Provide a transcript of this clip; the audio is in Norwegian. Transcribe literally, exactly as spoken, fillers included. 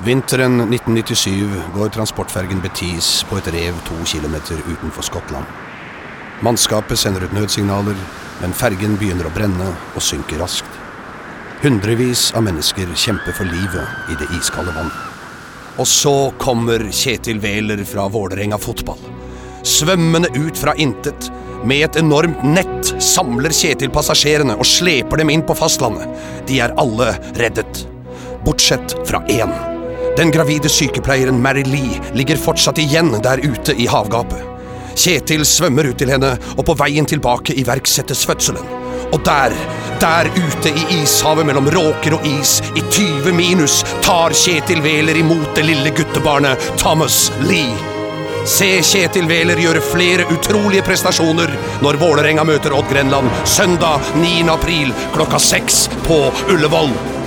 Vinteren nitten nittisju går transportfergen Betis på et rev to kilometer utenfor Skottland. Mannskapet sender ut nødsignaler, men fergen begynner å brenne og synker raskt. Hundrevis av mennesker kjemper for livet i det iskalde vann. Og så kommer Kjetil Wæler fra Vålerenga fotball. Svømmende ut fra intet, med et enormt nett samler Kjetil passasjerene og sleper dem inn på fastlandet. De er alle reddet, bortsett fra én. Den gravide sykepleieren Mary Lee ligger fortsatt igjen der ute i havgapet. Kjetil svømmer ut til henne, og på veien tilbake iverksettes fødselen. Og der, der ute i ishavet mellom råker og is, i tyve minus, tar Kjetil Wæler imot det lille guttebarnet Thomas Lee. Se Kjetil Wæler gjøre flere utrolige prestasjoner når Vålerenga møter Odd Grenland søndag niende april klokka seks på Ullevål.